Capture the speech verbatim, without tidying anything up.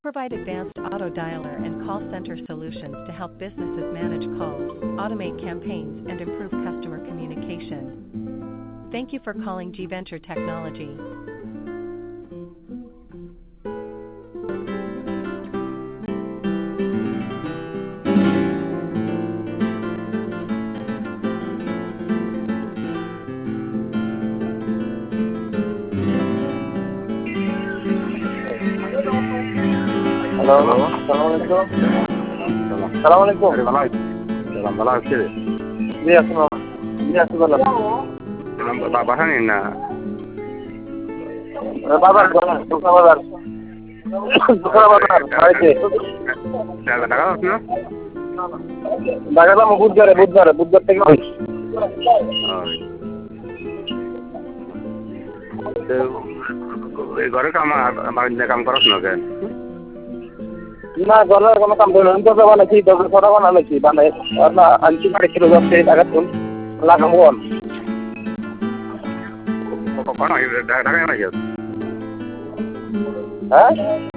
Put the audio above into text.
Provide advanced auto dialer and call center solutions to help businesses manage calls, automate campaigns, and improve customer communication. Thank you for calling G Venture Technology. Hello, আসসালামু আলাইকুম। আসসালামু আলাইকুম। সালাম ভালো আছে? জি আছি বাবা। জি আছি ভালো। বাসা নেই না বাবার বাবার দোকান বাবার দোকান বাবার বাড়িতে টাকা টাকা আছে না? টাকা দাম বুধবারে বুধবারে বুধবার থেকে ঘরে কাম কাম করাস না কেন? না ঘরের কোনো কাম করে না। তো বানাইছি দোকান করা বানাইছি বানাই না আনছি বাড়ি কিলো যাচ্ছে টাকা তুল লাগাবো ঢাকায় নাকি? হ্যাঁ